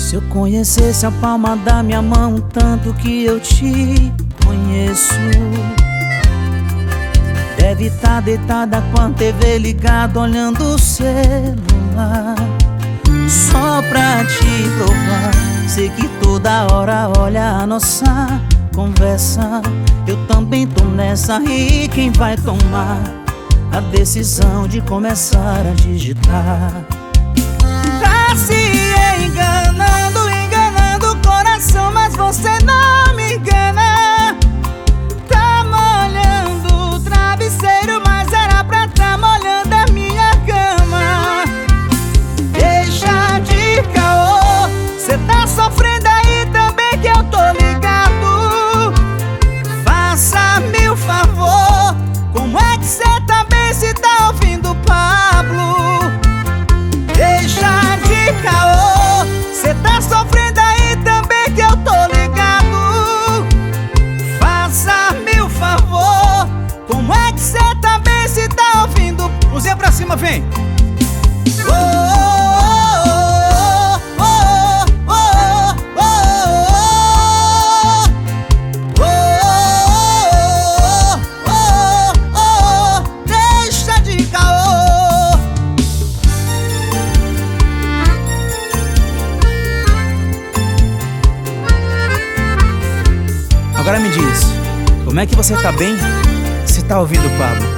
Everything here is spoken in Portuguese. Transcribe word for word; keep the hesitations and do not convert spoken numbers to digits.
Se eu conhecesse a palma da minha mão, tanto que eu te conheço. Deve estar deitada com a T V ligada, olhando o celular, só pra te provar. Sei que toda hora olha a nossa conversa. Eu também tô nessa, e quem vai tomar a decisão de começar a digitar? Tá se enganando, enganando o coração, mas você não me engana. Tá molhando o travesseiro, mas era pra tá molhando a minha cama. Deixa de caô, cê tá sofrendo aí também, que eu tô ligado. Faça-me o favor, como é que cê tá bem se tá ouvindo Pablo? Deixa de caô, cê tá sofrendo aí também, que eu tô ligado. Faça-me o favor, como é que cê tá bem se tá ouvindo? Mãozinha pra cima, vem! Oh, oh, oh, oh, oh, oh, oh, oh, oh, deixa de caô. Agora me diz, como é que você tá bem se tá ouvindo o Pablo?